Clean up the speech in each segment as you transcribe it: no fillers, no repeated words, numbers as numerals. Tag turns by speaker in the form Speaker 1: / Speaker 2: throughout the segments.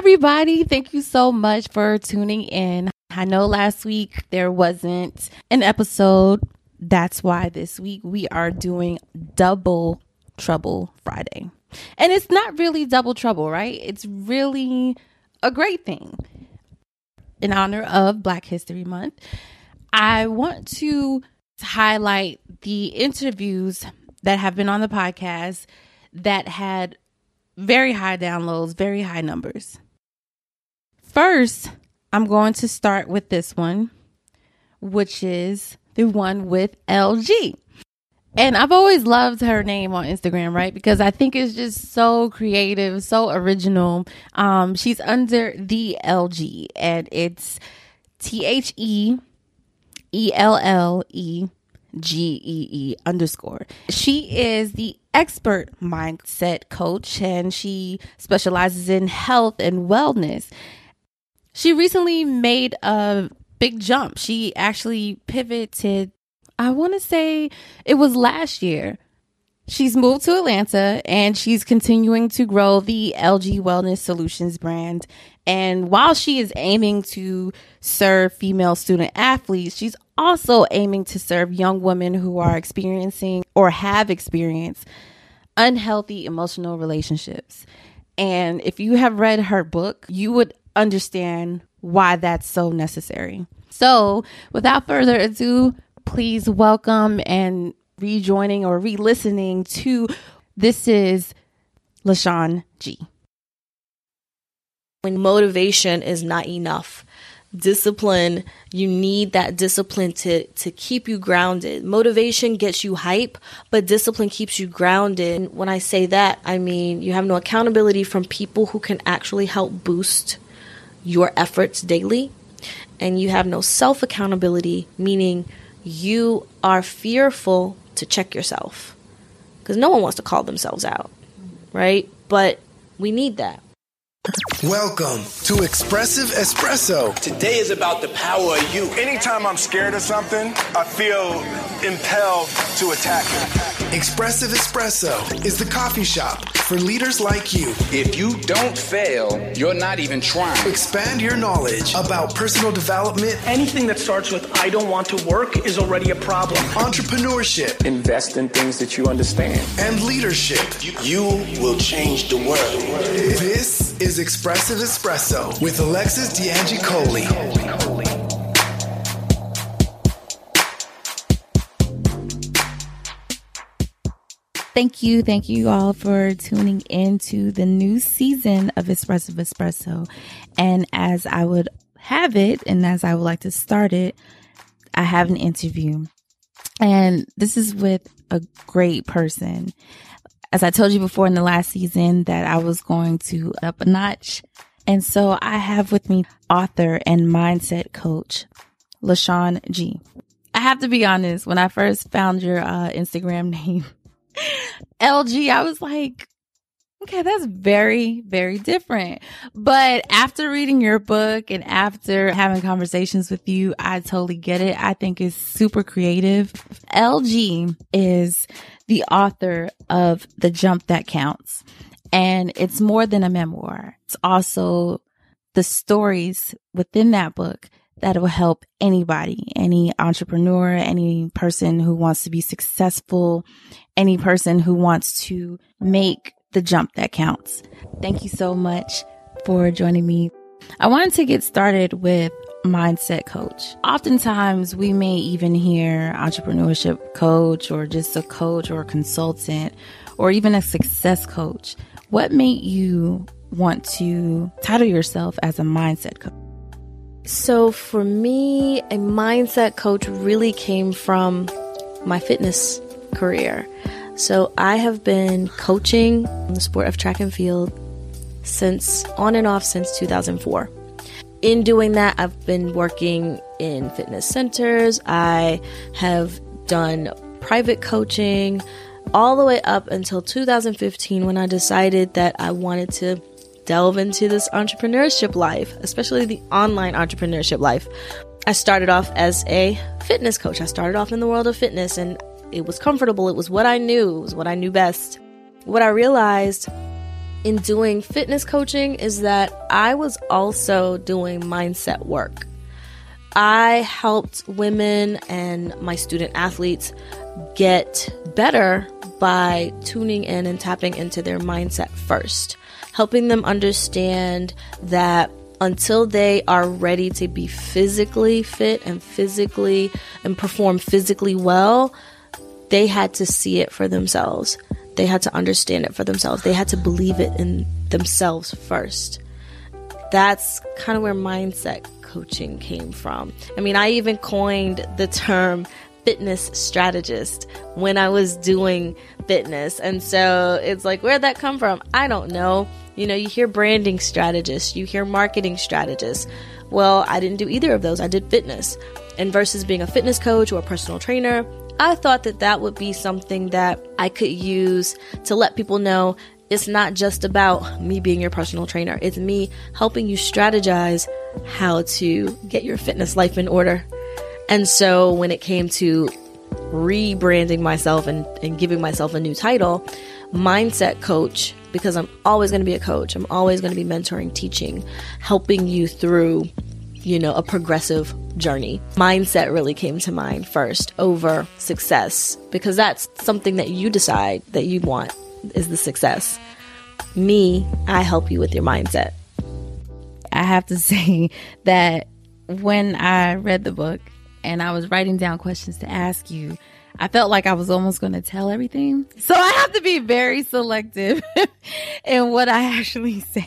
Speaker 1: everybody. Thank you so much for tuning in. I know last week there wasn't an episode. That's why this week we are doing Double Trouble Friday. And it's not really double trouble, right? It's really a great thing. In honor of Black History Month, I want to highlight the interviews that have been on the podcast that had very high downloads, very high numbers. First, I'm going to start with this one, which is the one with LG. And I've always loved her name on Instagram, right? Because I think it's just so creative, so original. She's under the LG, and it's TheEllEGEE_. She is the expert mindset coach, and she specializes in health and wellness. She recently made a big jump. She actually pivoted, I want to say it was last year. She's moved to Atlanta and she's continuing to grow the LG Wellness Solutions brand. And while she is aiming to serve female student athletes, she's also aiming to serve young women who are experiencing or have experienced unhealthy emotional relationships. And if you have read her book, you would understand why that's so necessary. So without further ado, please welcome and rejoining or re-listening to This is LaShawn G.
Speaker 2: When motivation is not enough, discipline, you need that discipline to keep you grounded. Motivation gets you hype, but discipline keeps you grounded. And when I say that, I mean you have no accountability from people who can actually help boost your efforts daily. And you have no self-accountability, meaning you are fearful to check yourself. Because no one wants to call themselves out, right? But we need that.
Speaker 3: Welcome to Expressive Espresso.
Speaker 4: Today is about the power of you.
Speaker 5: Anytime I'm scared of something, I feel impelled to attack it.
Speaker 3: Expressive Espresso is the coffee shop for leaders like you.
Speaker 4: If you don't fail, you're not even trying.
Speaker 3: Expand your knowledge about personal development.
Speaker 6: Anything that starts with I don't want to work is already a problem.
Speaker 3: Entrepreneurship.
Speaker 7: Invest in things that you understand.
Speaker 3: And leadership.
Speaker 4: You will change the world.
Speaker 3: This is Expressive Espresso with Alexis D'Angicoli.
Speaker 1: Thank you all for tuning in to the new season of Expressive Espresso. And as I would have it, and as I would like to start it, I have an interview. And this is with a great person. As I told you before in the last season that I was going to up a notch. And so I have with me author and mindset coach, LaShawn G. I have to be honest, when I first found your Instagram name, LG, I was like, okay, that's very, very different. But after reading your book and after having conversations with you, I totally get it. I think it's super creative. LG is the author of The Jump That Counts. And it's more than a memoir. It's also the stories within that book that will help anybody, any entrepreneur, any person who wants to be successful, any person who wants to make the jump that counts. Thank you so much for joining me. I wanted to get started with mindset coach. Oftentimes we may even hear entrepreneurship coach or just a coach or a consultant or even a success coach. What made you want to title yourself as a mindset coach?
Speaker 2: So for me, a mindset coach really came from my fitness career. So I have been coaching in the sport of track and field on and off since 2004. In doing that, I've been working in fitness centers. I have done private coaching all the way up until 2015 when I decided that I wanted to delve into this entrepreneurship life, especially the online entrepreneurship life. I started off as a fitness coach. I started off in the world of fitness, and it was comfortable. It was what I knew. It was what I knew best. What I realized in doing fitness coaching is that I was also doing mindset work. I helped women and my student athletes get better by tuning in and tapping into their mindset first, helping them understand that until they are ready to be physically fit and perform physically well, they had to see it for themselves. They had to understand it for themselves. They had to believe it in themselves first. That's kind of where mindset coaching came from. I mean, I even coined the term fitness strategist when I was doing fitness. And so it's like, where'd that come from? I don't know. You know, you hear branding strategist, you hear marketing strategist. Well, I didn't do either of those. I did fitness. And versus being a fitness coach or a personal trainer, I thought that that would be something that I could use to let people know it's not just about me being your personal trainer. It's me helping you strategize how to get your fitness life in order. And so when it came to rebranding myself and giving myself a new title, mindset coach, because I'm always going to be a coach. I'm always going to be mentoring, teaching, helping you through, a progressive journey. Mindset really came to mind first over success, because that's something that you decide that you want is the success. Me, I help you with your mindset.
Speaker 1: I have to say that when I read the book and I was writing down questions to ask you, I felt like I was almost going to tell everything. So I have to be very selective in what I actually say.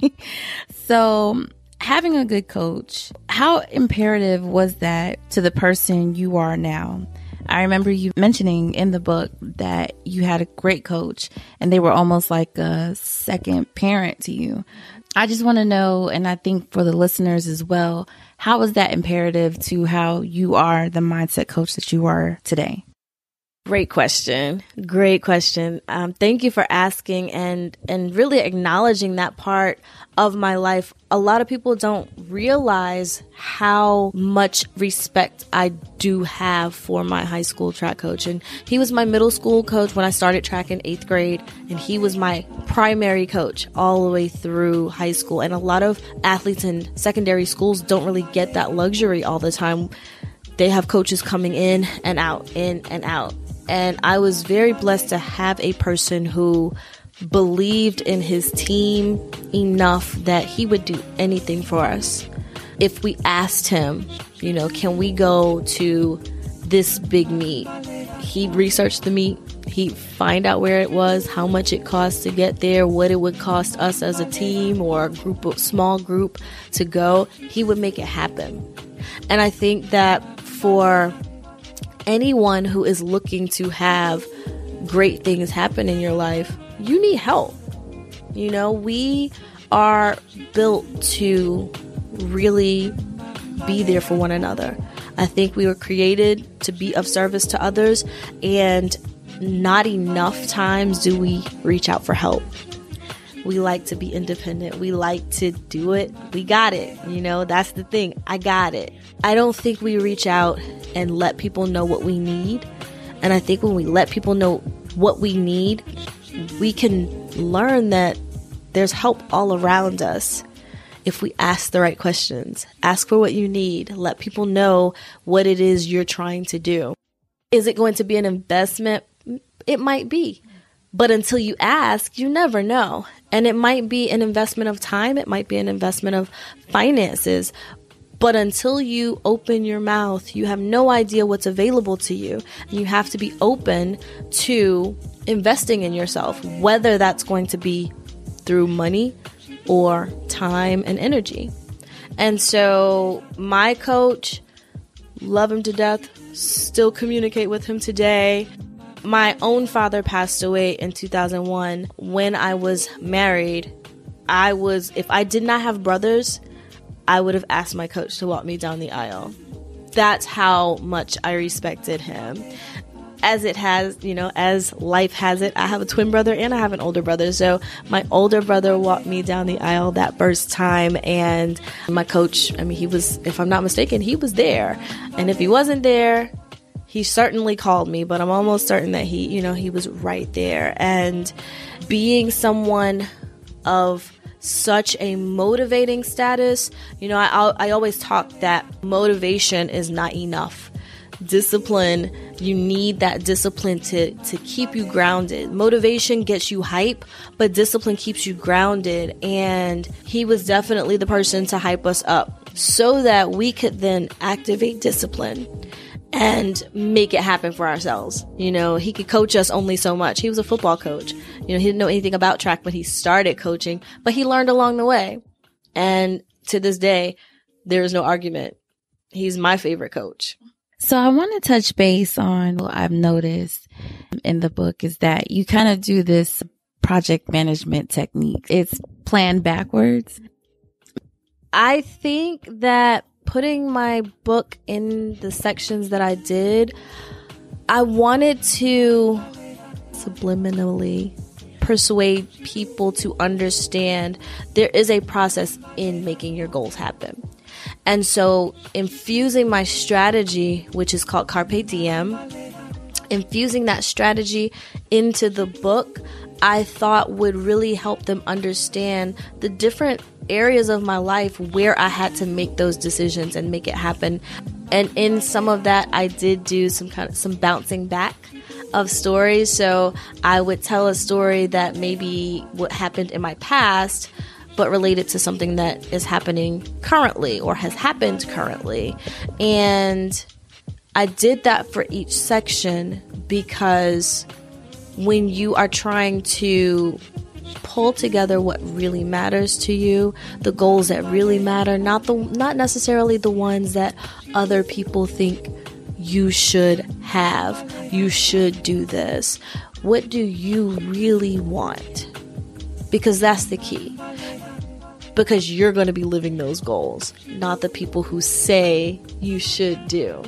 Speaker 1: So having a good coach, how imperative was that to the person you are now? I remember you mentioning in the book that you had a great coach and they were almost like a second parent to you. I just want to know, and I think for the listeners as well, how is that imperative to how you are the mindset coach that you are today?
Speaker 2: Great question. Great question. Thank you for asking and really acknowledging that part of my life. A lot of people don't realize how much respect I do have for my high school track coach. And he was my middle school coach when I started track in 8th grade. And he was my primary coach all the way through high school. And a lot of athletes in secondary schools don't really get that luxury all the time. They have coaches coming in and out, in and out. And I was very blessed to have a person who believed in his team enough that he would do anything for us. If we asked him, can we go to this big meet? He'd research the meet. He'd find out where it was, how much it cost to get there, what it would cost us as a team or a small group to go. He would make it happen. And I think that for anyone who is looking to have great things happen in your life, you need help. We are built to really be there for one another. I think we were created to be of service to others, and not enough times do we reach out for help. We like to be independent. We like to do it. We got it. That's the thing. I got it. I don't think we reach out and let people know what we need. And I think when we let people know what we need, we can learn that there's help all around us if we ask the right questions. Ask for what you need. Let people know what it is you're trying to do. Is it going to be an investment? It might be. But until you ask, you never know. And it might be an investment of time. It might be an investment of finances. But until you open your mouth, you have no idea what's available to you. And you have to be open to investing in yourself, whether that's going to be through money or time and energy. And so my coach, love him to death, still communicate with him today. My own father passed away in 2001. When I was married, if I did not have brothers, I would have asked my coach to walk me down the aisle. That's how much I respected him. As it has, as life has it, I have a twin brother and I have an older brother. So my older brother walked me down the aisle that first time. And my coach, he was, if I'm not mistaken, he was there. And if he wasn't there, he certainly called me, but I'm almost certain that he was right there. And being someone of such a motivating status. You know, I always talk that motivation is not enough. Discipline, you need that discipline to keep you grounded. Motivation gets you hype, but discipline keeps you grounded. And he was definitely the person to hype us up so that we could then activate discipline and make it happen for ourselves. You know, he could coach us only so much. He was a football coach. You know, he didn't know anything about track when he started coaching, but he learned along the way. And to this day, there is no argument. He's my favorite coach.
Speaker 1: So I want to touch base on what I've noticed in the book is that you kind of do this project management technique. It's planned backwards.
Speaker 2: I think that putting my book in the sections that I did, I wanted to subliminally persuade people to understand there is a process in making your goals happen. And so infusing my strategy, which is called Carpe Diem, infusing that strategy into the book, I thought would really help them understand the different areas of my life where I had to make those decisions and make it happen. And in some of that, I did do some bouncing back of stories. So I would tell a story that maybe what happened in my past, but related to something that is happening currently or has happened currently. And I did that for each section because when you are trying to pull together what really matters to you, the goals that really matter, not necessarily the ones that other people think you should have, you should do this. What do you really want? Because that's the key. Because you're going to be living those goals, not the people who say you should do.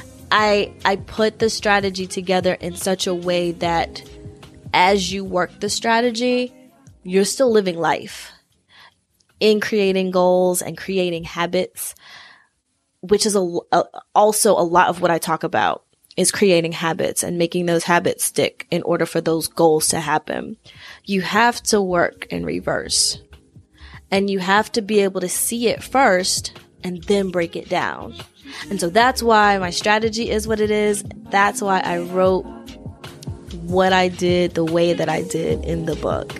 Speaker 2: I put the strategy together in such a way that as you work the strategy, you're still living life in creating goals and creating habits, which is also a lot of what I talk about is creating habits and making those habits stick in order for those goals to happen. You have to work in reverse. And you have to be able to see it first and then break it down. And so that's why my strategy is what it is. That's why I wrote what I did the way that I did in the book.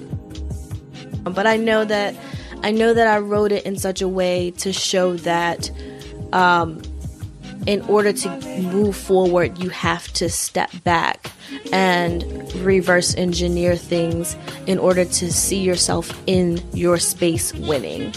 Speaker 2: But I know that I wrote it in such a way to show that in order to move forward, you have to step back and reverse engineer things in order to see yourself in your space winning.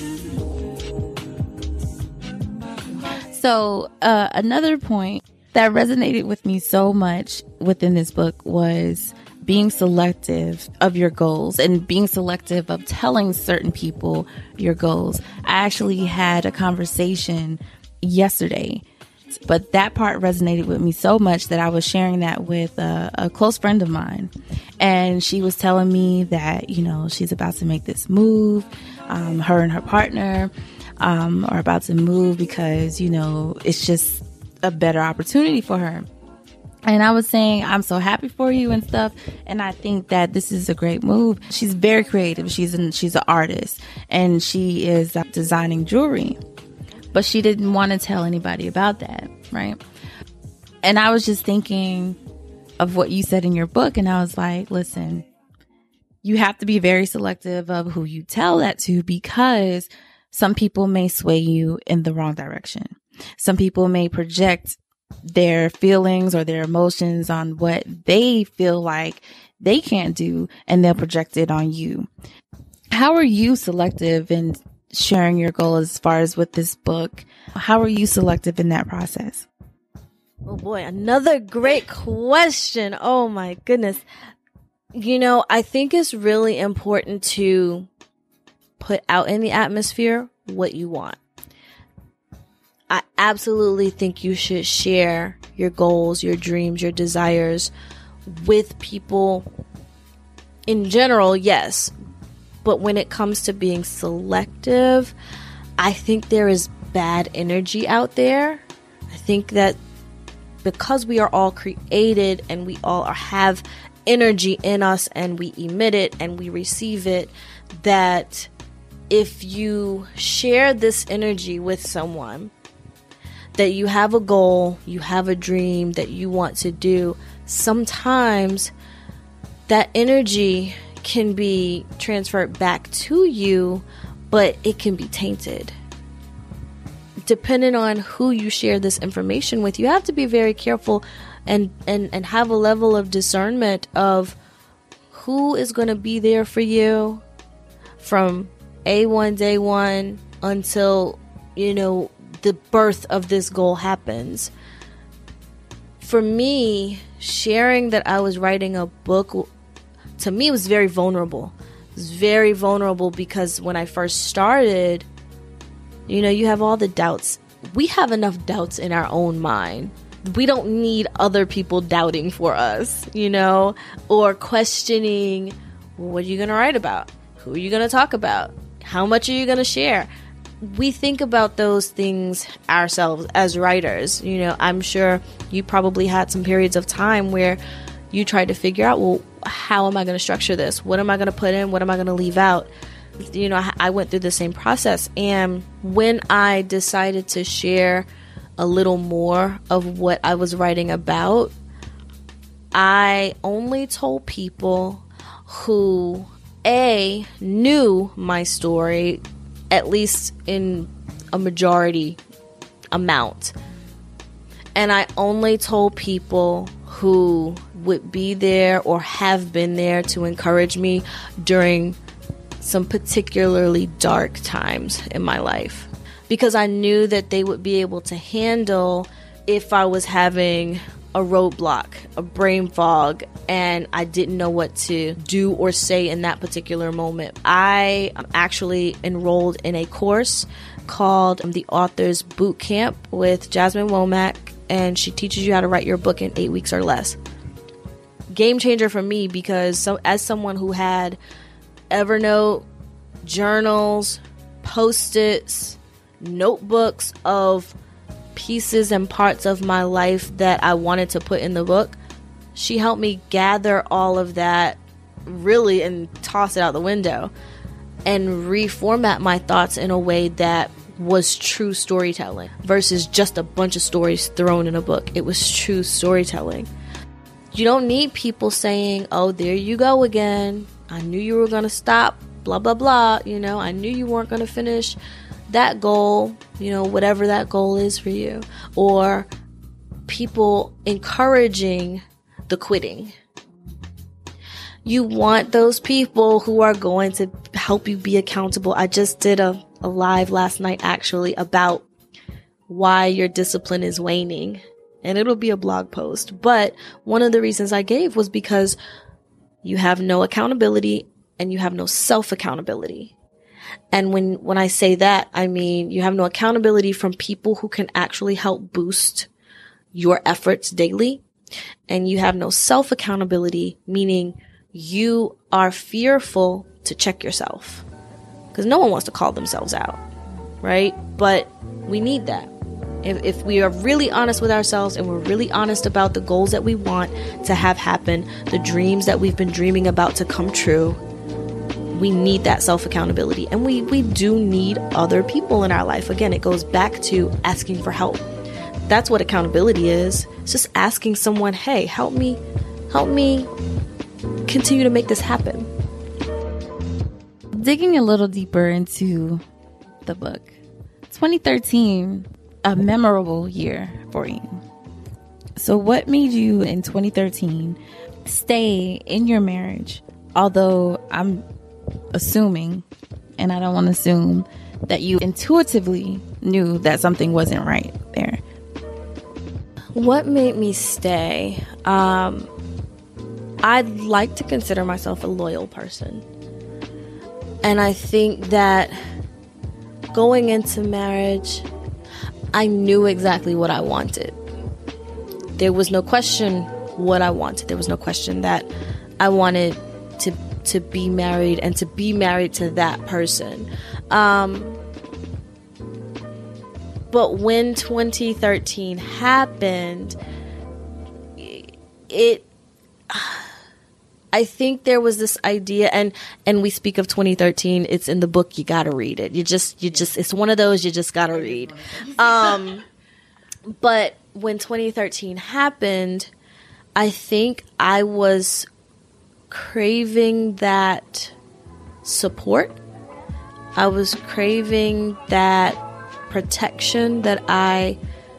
Speaker 1: So another point that resonated with me so much within this book was being selective of your goals and being selective of telling certain people your goals. I actually had a conversation yesterday, but that part resonated with me so much that I was sharing that with a close friend of mine. And she was telling me that, you know, she's about to make this move. Her and her partner are about to move because, you know, it's just a better opportunity for her. And I was saying, I'm so happy for you and stuff. And I think that this is a great move. She's very creative. She's an artist and she is designing jewelry, but she didn't want to tell anybody about that. Right. And I was just thinking of what you said in your book. And I was like, listen, you have to be very selective of who you tell that to, because some people may sway you in the wrong direction. Some people may project their feelings or their emotions on what they feel like they can't do, and they'll project it on you. How are you selective in sharing your goal as far as with this book? How are you selective in that process?
Speaker 2: Oh boy, another great question. Oh my goodness. You know, I think it's really important to put out in the atmosphere what you want. I absolutely think you should share your goals, your dreams, your desires with people in general, yes. But when it comes to being selective, I think there is bad energy out there. I think that because we are all created and we all have energy in us and we emit it and we receive it, that if you share this energy with someone, that you have a goal, you have a dream that you want to do, sometimes that energy can be transferred back to you, but it can be tainted. Depending on who you share this information with, you have to be very careful and have a level of discernment of who is going to be there for you from A1 day one until, the birth of this goal happens. For me, sharing that I was writing a book, to me, it was very vulnerable. It was very vulnerable because when I first started, you have all the doubts. We have enough doubts in our own mind. We don't need other people doubting for us, or questioning, what are you going to write about? Who are you going to talk about? How much are you going to share? We think about those things ourselves as writers. I'm sure you probably had some periods of time where you tried to figure out, well, how am I going to structure this? What am I going to put in? What am I going to leave out? I went through the same process. And when I decided to share a little more of what I was writing about, I only told people who, A, knew my story, at least in a majority amount. And I only told people who would be there or have been there to encourage me during some particularly dark times in my life, because I knew that they would be able to handle if I was having a roadblock, a brain fog, and I didn't know what to do or say in that particular moment. I actually enrolled in a course called the Author's Boot Camp with Jasmine Womack, and she teaches you how to write your book in 8 weeks or less. Game changer for me, because as someone who had Evernote, journals, Post-its, notebooks of pieces and parts of my life that I wanted to put in the book, she helped me gather all of that really and toss it out the window and reformat my thoughts in a way that was true storytelling versus just a bunch of stories thrown in a book. It was true storytelling. You don't need people saying, oh, there you go again. I knew you were going to stop, blah, blah, blah. I knew you weren't going to finish that goal, whatever that goal is for you. Or people encouraging the quitting. You want those people who are going to help you be accountable. I just did a live last night actually about why your discipline is waning. And it'll be a blog post. But one of the reasons I gave was because you have no accountability and you have no self-accountability. And when I say that, I mean you have no accountability from people who can actually help boost your efforts daily. And you have no self-accountability, meaning you are fearful to check yourself. Because no one wants to call themselves out, right? But we need that. If we are really honest with ourselves and we're really honest about the goals that we want to have happen, the dreams that we've been dreaming about to come true, we need that self-accountability. And we do need other people in our life. Again, it goes back to asking for help. That's what accountability is. It's just asking someone, hey, help me continue to make this happen.
Speaker 1: Digging a little deeper into the book, 2013, a memorable year for you. So what made you in 2013 stay in your marriage? Although I'm assuming, and I don't want to assume, that you intuitively knew that something wasn't right there.
Speaker 2: What made me stay? I'd like to consider myself a loyal person. And I think that going into marriage, I knew exactly what I wanted. There was no question what I wanted. There was no question that I wanted to be married and to be married to that person. But when 2013 happened, I think there was this idea, and we speak of 2013. It's in the book. You got to read it. You just, it's one of those you just got to read. But when 2013 happened, I think I was craving that support. I was craving that protection that I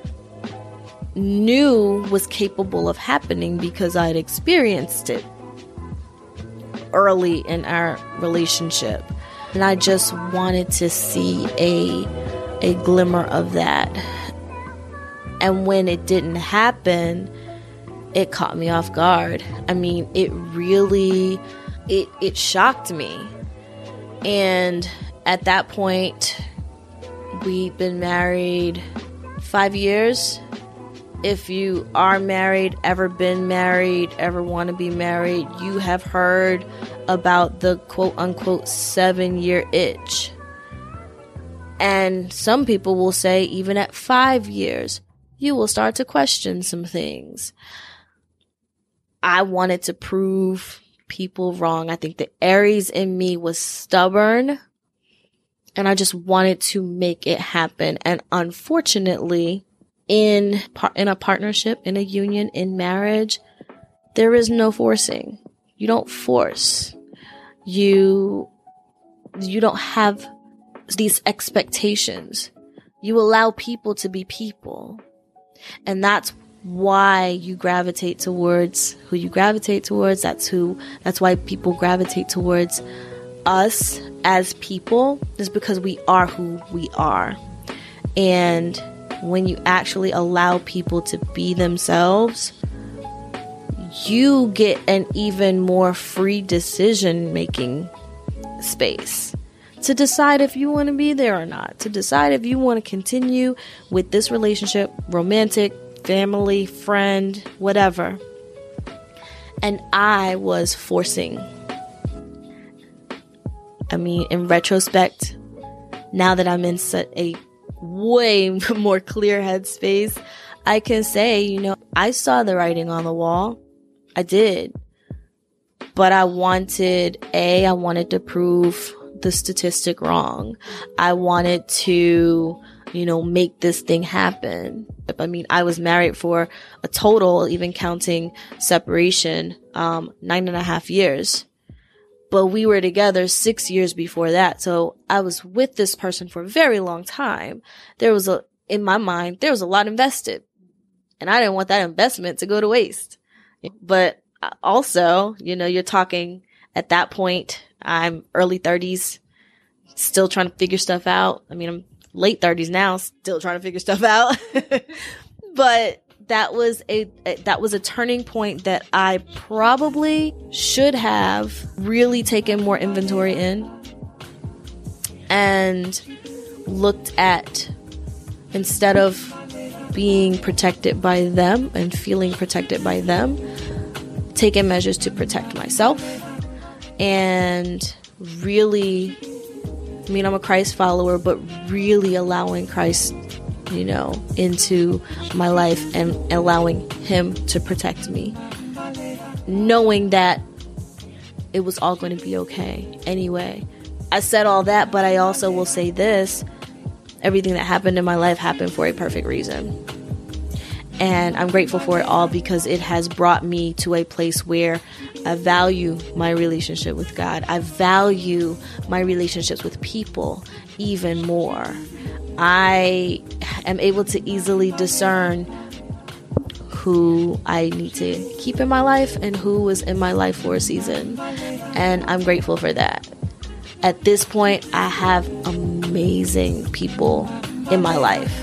Speaker 2: knew was capable of happening because I'd experienced it early in our relationship. And I just wanted to see a glimmer of that. And when it didn't happen, it caught me off guard. I mean, it really, it shocked me. And at that point, we'd been married 5 years. If you are married, ever been married, ever want to be married, you have heard about the quote-unquote 7-year itch. And some people will say even at 5 years, you will start to question some things. I wanted to prove people wrong. I think the Aries in me was stubborn, and I just wanted to make it happen. And unfortunately, in a partnership, in a union, in marriage, there is no forcing. You don't force. You don't have these expectations. You allow people to be people. And that's why you gravitate towards who you gravitate towards. That's why people gravitate towards us as people, is because we are who we are. And when you actually allow people to be themselves, you get an even more free decision-making space to decide if you want to be there or not, to decide if you want to continue with this relationship, romantic, family, friend, whatever. And I was forcing. I mean, in retrospect, now that I'm in such a way more clear headspace, I can say, I saw the writing on the wall. I did. But I wanted to prove the statistic wrong. I wanted to, make this thing happen. I mean, I was married for a total, even counting separation, 9.5 years. But we were together 6 years before that. So I was with this person for a very long time. In my mind, there was a lot invested. And I didn't want that investment to go to waste. But also, you're talking at that point, I'm early 30s, still trying to figure stuff out. I mean, I'm late 30s now, still trying to figure stuff out. But that was a turning point that I probably should have really taken more inventory in and looked at, instead of being protected by them and feeling protected by them, taking measures to protect myself. And really, I mean, I'm a Christ follower, but really allowing Christ, into my life and allowing him to protect me, knowing that it was all going to be okay anyway. I said all that, but I also will say this: everything that happened in my life happened for a perfect reason. And I'm grateful for it all, because it has brought me to a place where I value my relationship with God. I value my relationships with people even more. I am able to easily discern who I need to keep in my life and who was in my life for a season. And I'm grateful for that. At this point, I have amazing people in my life.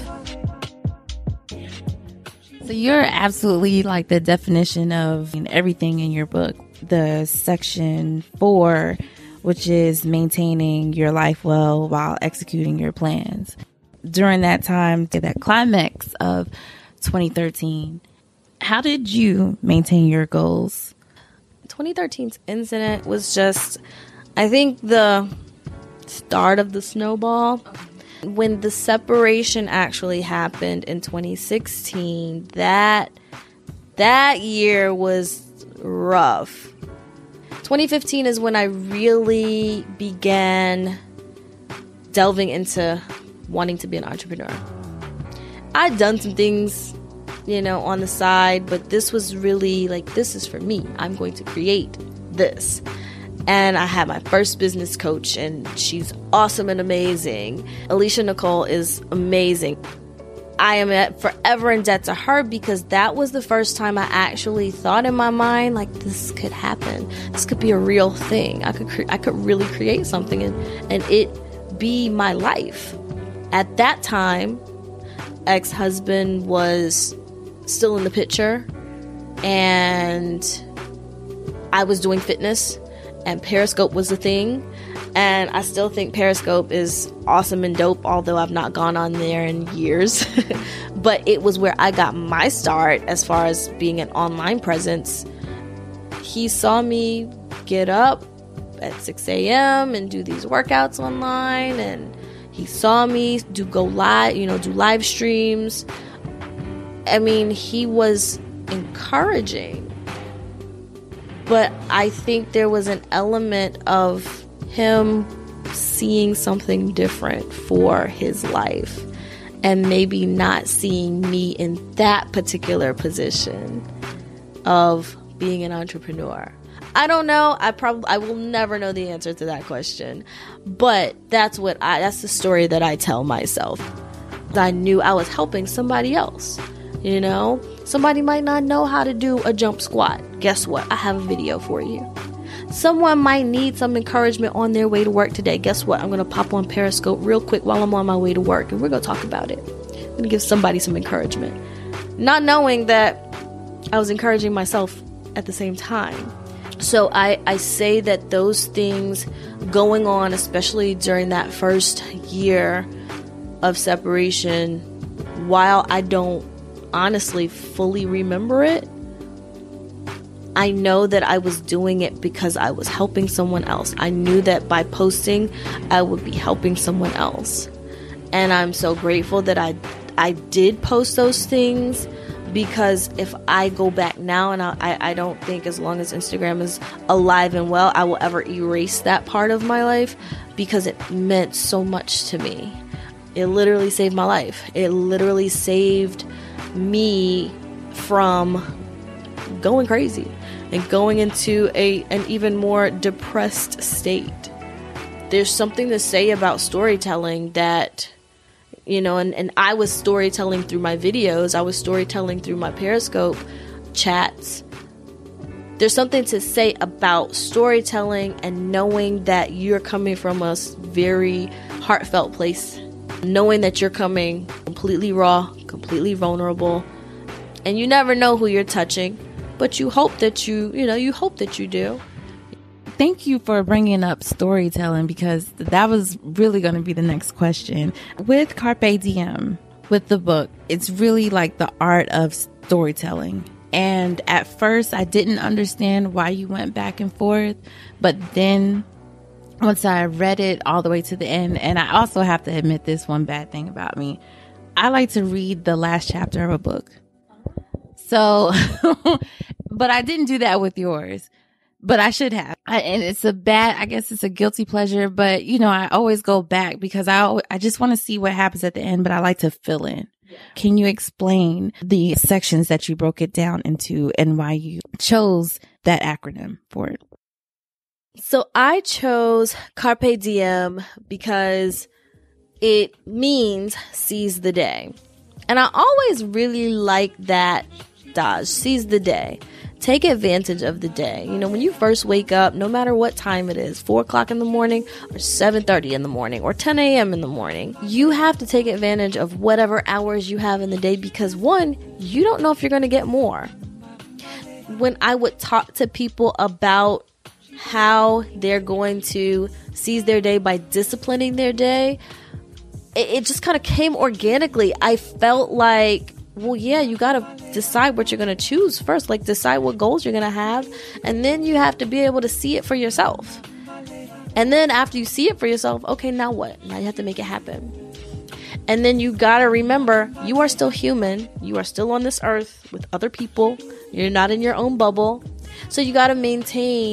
Speaker 1: So you're absolutely like the definition of everything in your book. The section 4, which is maintaining your life well while executing your plans. During that time, that climax of 2013, how did you maintain your goals?
Speaker 2: 2013's incident was just, I think, the start of the snowball. When the separation actually happened in 2016, that year was rough. 2015 is when I really began delving into wanting to be an entrepreneur. I'd done some things, on the side, but this was really like, this is for me. I'm going to create this. And I had my first business coach, and she's awesome and amazing. Alicia Nicole is amazing. I am forever in debt to her because that was the first time I actually thought in my mind, like, this could happen. This could be a real thing. I could really create something and it be my life. At that time, ex-husband was still in the picture, and I was doing fitness, and Periscope was the thing. And I still think Periscope is awesome and dope, although I've not gone on there in years. But it was where I got my start as far as being an online presence. He saw me get up at 6 a.m. and do these workouts online, and he saw me do live streams. I mean, he was encouraging. But I think there was an element of him seeing something different for his life and maybe not seeing me in that particular position of being an entrepreneur. I don't know. I will never know the answer to that question. But that's the story that I tell myself. I knew I was helping somebody else. Somebody might not know how to do a jump squat. Guess what? I have a video for you. Someone might need some encouragement on their way to work today. Guess what? I'm going to pop on Periscope real quick while I'm on my way to work, and we're going to talk about it. I'm going to give somebody some encouragement. Not knowing that I was encouraging myself at the same time. So I say that those things going on, especially during that first year of separation, while I don't honestly fully remember it, I know that I was doing it because I was helping someone else. I knew that by posting, I would be helping someone else. And I'm so grateful that I did post those things, because if I go back now, and I don't think as long as Instagram is alive and well, I will ever erase that part of my life, because it meant so much to me. It literally saved my life. It literally saved me from going crazy and going into an even more depressed state. There's something to say about storytelling that, and I was storytelling through my videos. I was storytelling through my Periscope chats. There's something to say about storytelling and knowing that you're coming from a very heartfelt place, knowing that you're coming completely raw, completely vulnerable, and you never know who you're touching, but you hope that you hope that you do.
Speaker 1: Thank you for bringing up storytelling, because that was really going to be the next question. With Carpe Diem, with the book, it's really like the art of storytelling. And at first, I didn't understand why you went back and forth. But then once I read it all the way to the end, and I also have to admit this one bad thing about me, I like to read the last chapter of a book. So, but I didn't do that with yours. But I should have. And I guess it's a guilty pleasure, but I always go back because I just want to see what happens at the end, but I like to fill in. Yeah. Can you explain the sections that you broke it down into and why you chose that acronym for it?
Speaker 2: So I chose Carpe Diem because it means seize the day. And I always really like that dodge, seize the day. Take advantage of the day. When you first wake up, no matter what time it is, 4 o'clock in the morning or 7:30 in the morning or 10 a.m. in the morning, you have to take advantage of whatever hours you have in the day, because one, you don't know if you're going to get more. When I would talk to people about how they're going to seize their day by disciplining their day, it just kind of came organically. I felt like, well, yeah, you got to decide what you're going to choose first. Like, decide what goals you're going to have. And then you have to be able to see it for yourself. And then after you see it for yourself, okay, now what? Now you have to make it happen. And then you got to remember, you are still human. You are still on this earth with other people. You're not in your own bubble. So you got to maintain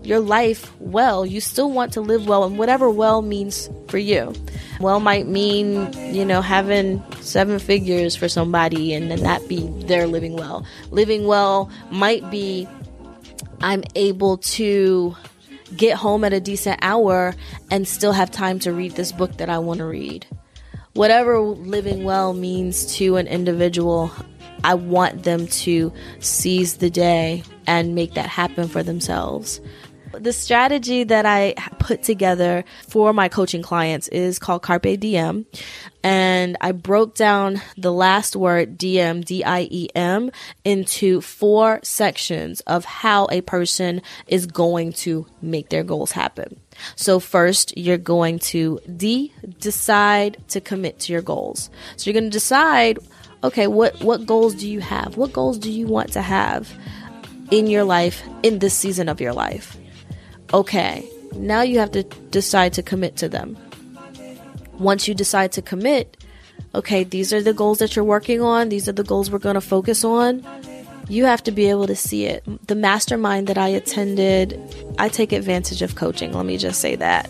Speaker 2: your life well. You still want to live well, and whatever well means for you. Well might mean, having 7 figures for somebody and then that be their living well. Living well might be I'm able to get home at a decent hour and still have time to read this book that I want to read. Whatever living well means to an individual, I want them to seize the day and make that happen for themselves. The strategy that I put together for my coaching clients is called Carpe Diem. And I broke down the last word, diem, D-I-E-M, into 4 sections of how a person is going to make their goals happen. So first, you're going to decide to commit to your goals. So you're going to decide, okay, what goals do you have? What goals do you want to have in your life, in this season of your life? Okay, now you have to decide to commit to them. Once you decide to commit, okay, these are the goals that you're working on. These are the goals we're going to focus on. You have to be able to see it. The mastermind that I attended, I take advantage of coaching. Let me just say that.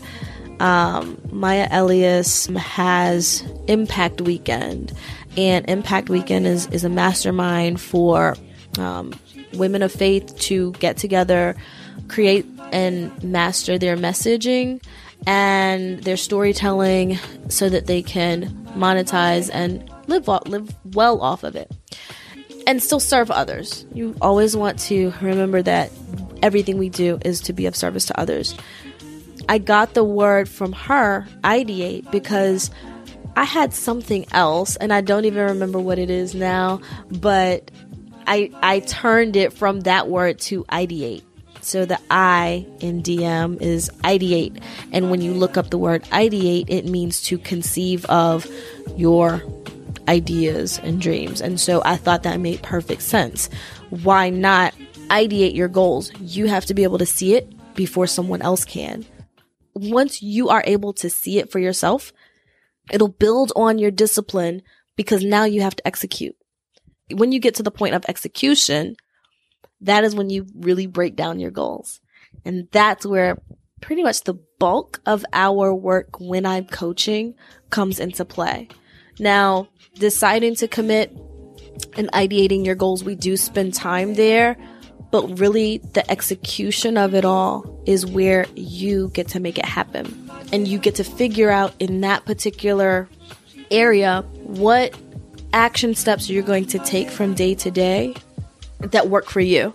Speaker 2: Maya Elias has Impact Weekend. And Impact Weekend is a mastermind for women of faith to get together, create and master their messaging and their storytelling so that they can monetize and live well off of it and still serve others. You always want to remember that everything we do is to be of service to others. I got the word from her, ideate, because I had something else and I don't even remember what it is now, but I turned it from that word to ideate. So the I in DM is ideate. And when you look up the word ideate, it means to conceive of your ideas and dreams. And so I thought that made perfect sense. Why not ideate your goals? You have to be able to see it before someone else can. Once you are able to see it for yourself, it'll build on your discipline because now you have to execute. When you get to the point of execution, that is when you really break down your goals. And that's where pretty much the bulk of our work when I'm coaching comes into play. Now, deciding to commit and ideating your goals, we do spend time there, but really the execution of it all is where you get to make it happen. And you get to figure out in that particular area what action steps you're going to take from day to day that work for you.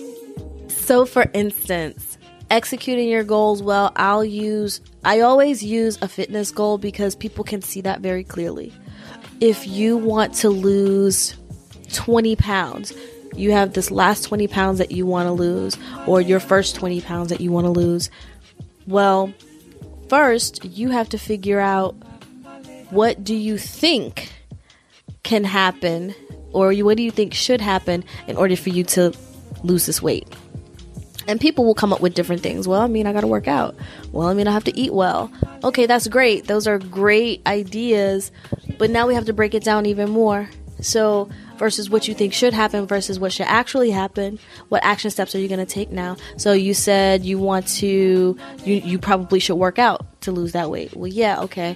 Speaker 2: So for instance, executing your goals, well, I always use a fitness goal because people can see that very clearly. If you want to lose 20 pounds, you have this last 20 pounds that you want to lose, or your first 20 pounds that you want to lose. Well, first, you have to figure out what do you think can happen, or what do you think should happen in order for you to lose this weight? And people will come up with different things. Well, I got to work out. Well, I have to eat well. Okay, that's great. Those are great ideas. But now we have to break it down even more. So versus what you think should happen versus what should actually happen, what action steps are you going to take now? So you said you want to, you probably should work out to lose that weight. Well, yeah, okay.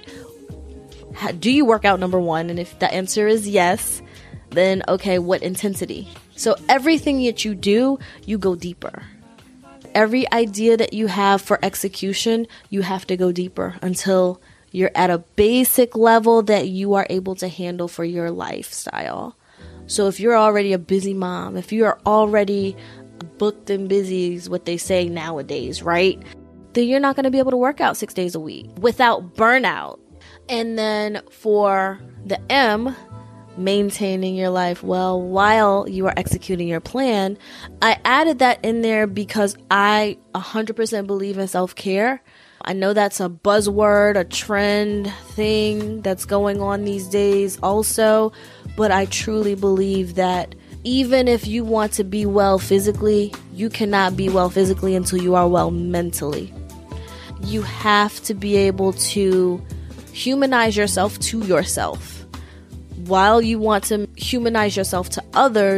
Speaker 2: Do you work out, number one? And if the answer is yes, then okay, what intensity? So everything that you do, you go deeper. Every idea that you have for execution, you have to go deeper until you're at a basic level that you are able to handle for your lifestyle. So if you're already a busy mom, if you are already booked and busy is what they say nowadays, right? Then you're not going to be able to work out 6 days a week without burnout. And then for the M, maintaining your life well while you are executing your plan, I added that in there because I 100% believe in self-care. I know that's a buzzword, a trend thing that's going on these days also, but I truly believe that even if you want to be well physically, you cannot be well physically until you are well mentally. You have to be able to humanize yourself to yourself. While you want to humanize yourself to others,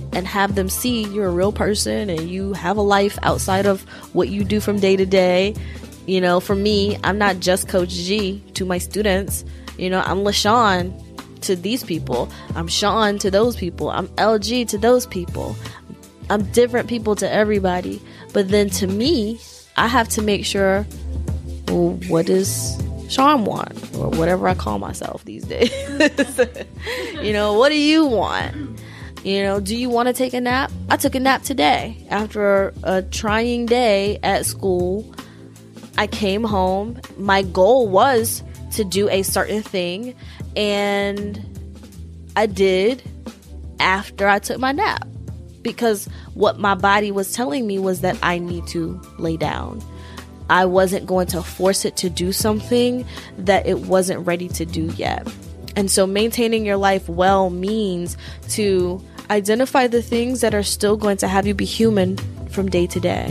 Speaker 2: and have them see you're a real person and you have a life outside of what you do from day to day. You know, for me, I'm not just Coach G to my students. You know, I'm LaShawn to these people. I'm Sean to those people. I'm LG to those people. I'm different people to everybody. But then to me, I have to make sure, well, what does Sean want? Or whatever I call myself these days. You know, what do you want? You know, do you want to take a nap? I took a nap today after a trying day at school. I came home. My goal was to do a certain thing, and I did after I took my nap, because what my body was telling me was that I need to lay down. I wasn't going to force it to do something that it wasn't ready to do yet. And so maintaining your life well means to identify the things that are still going to have you be human from day to day.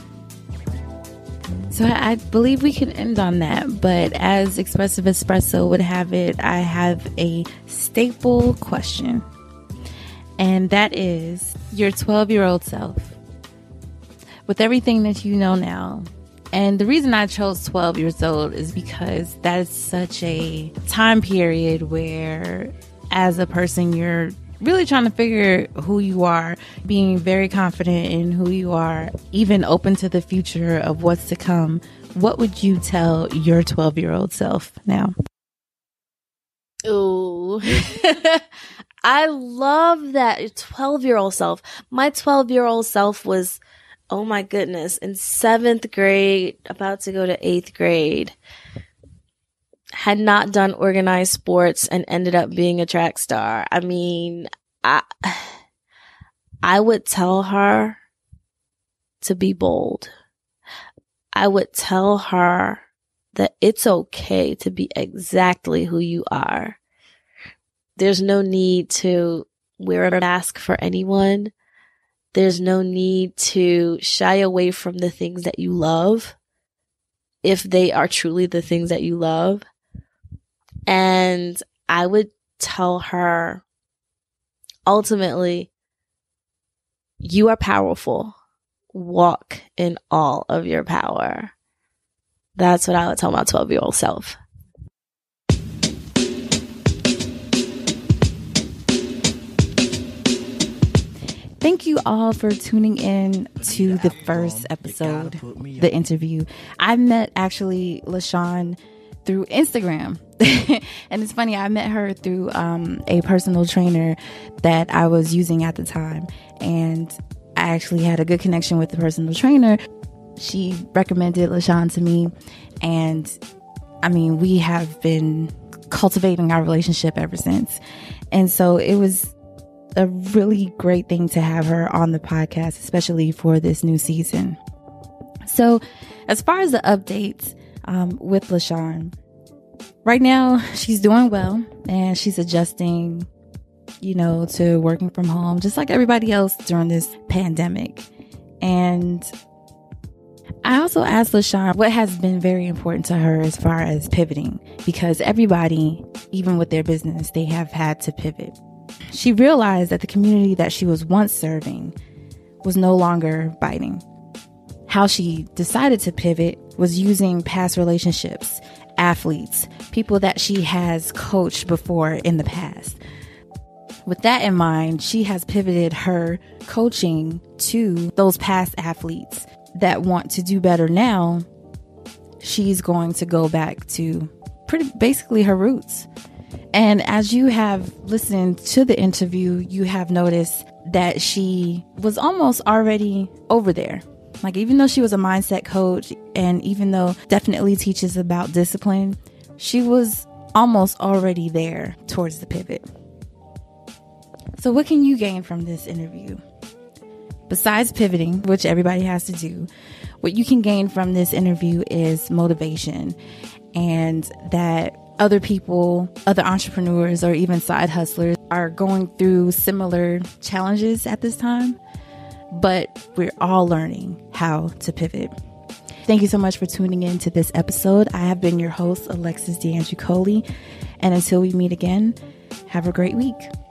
Speaker 1: So I believe we can end on that, but as Expressive Espresso would have it, I have a staple question, and that is your 12-year-old self. With everything that you know now, and the reason I chose 12 years old is because that is such a time period where, as a person, you're really trying to figure who you are, being very confident in who you are, even open to the future of what's to come. What would you tell your 12-year-old self now?
Speaker 2: Ooh, I love that 12-year-old self. My 12-year-old self was, oh my goodness, in 7th grade, about to go to 8th grade. Had not done organized sports and ended up being a track star. I mean, I would tell her to be bold. I would tell her that it's okay to be exactly who you are. There's no need to wear a mask for anyone. There's no need to shy away from the things that you love, if they are truly the things that you love. And I would tell her, ultimately, you are powerful. Walk in all of your power. That's what I would tell my 12-year-old self.
Speaker 1: Thank you all for tuning in to the first episode, the interview. I met actually LaShawn through Instagram. And it's funny, I met her through a personal trainer that I was using at the time. And I actually had a good connection with the personal trainer. She recommended LaShawn to me. And I mean, we have been cultivating our relationship ever since. And so it was a really great thing to have her on the podcast, especially for this new season. So as far as the updates with LaShawn, right now she's doing well and she's adjusting, you know, to working from home, just like everybody else during this pandemic. And I also asked LaShawn what has been very important to her as far as pivoting, because everybody, even with their business, they have had to pivot. She realized that the community that she was once serving was no longer biting. How she decided to pivot was using past relationships, athletes, people that she has coached before in the past. With that in mind, she has pivoted her coaching to those past athletes that want to do better now. She's going to go back to basically her roots. And as you have listened to the interview, you have noticed that she was almost already over there. Like, even though she was a mindset coach and even though definitely teaches about discipline, she was almost already there towards the pivot. So what can you gain from this interview? Besides pivoting, which everybody has to do, what you can gain from this interview is motivation, and that other people, other entrepreneurs, or even side hustlers are going through similar challenges at this time, but we're all learning how to pivot. Thank you so much for tuning in to this episode. I have been your host, Alexis DeAndre Coley, and until we meet again, have a great week.